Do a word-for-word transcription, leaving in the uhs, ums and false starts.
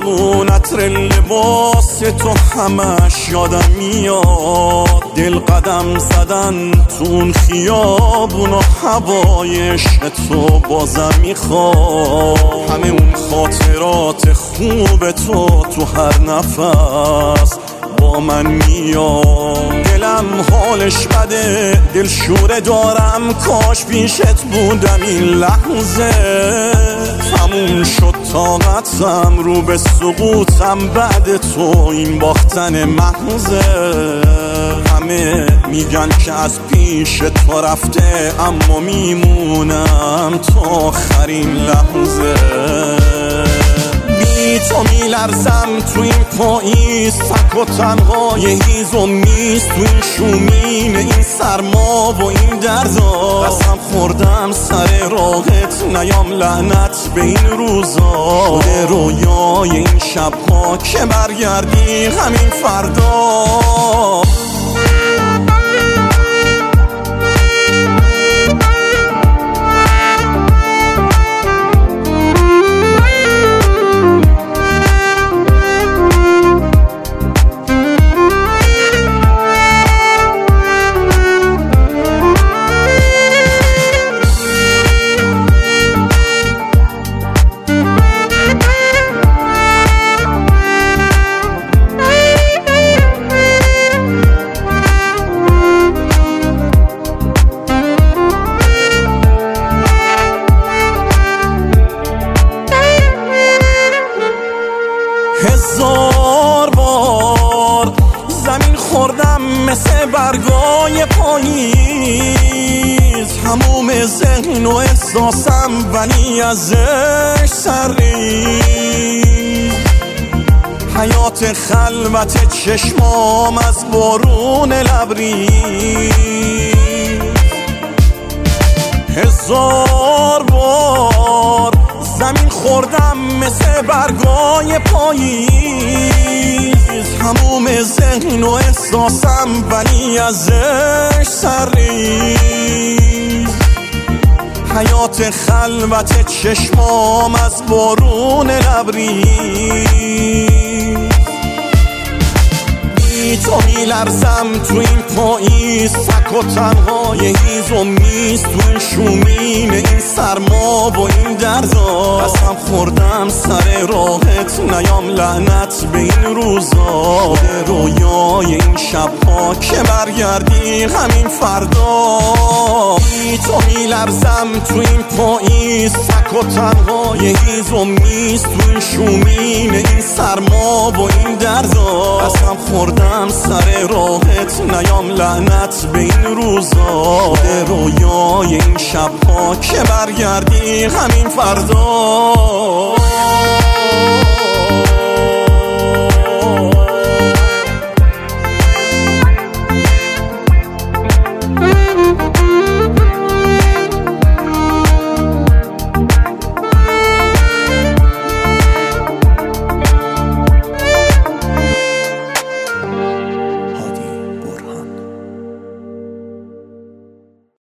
همون عطر لباس تو همش یادم میاد، دل قدم زدن تو اون خیابون و هوای عشق تو بازم میخواد. همه اون خاطرات خوب تو تو هر نفس با من میاد. دلم حالش بده، دل شوره دارم، کاش پیشت بودم این لحظه. تموم شد طاقتم، رو به سقوطم بعد تو این باختن محضه. همه میگن که از پیش تو رفته، اما میمونم تا آخرین لحظه. بی تو میلرزم تو این پاییز، تک و تنها یه هیز و میز تو این شومین این سرما و این دردا. قسم خوردم سر راهت نیام، لعنت به این روزا. شده رویای این شبها که برگردی همین فردا. هزار بار زمین خوردم مثل برگای پاییز، هموم ذهن و احساسم ولی ازش سرریز. حیات خلوت چشمام از بارون لبریز. هزار بار زمین خوردم مثل برگای پاییز، هموم ذهن و احساسم ولی ازش سرریز. حیات خلوت چشمام از بارون لبریز. بی تو میلرزم تو این پاییز، تک و تنها یه هیز و میز تو این شومین این سرما و این دردا. قسم خوردم سر راهت نیام، لعنت به این روزا. به رویای این شبها که برگردی همین فردا. بی تو میلرزم تو این پاییز، تک و تنها یه هیز و میز تو این شومین این سرما و این دردا. قسم خوردم سر راهت نیام، لعنت به این روزا. به رویای این شبها که برگردی همین فردا.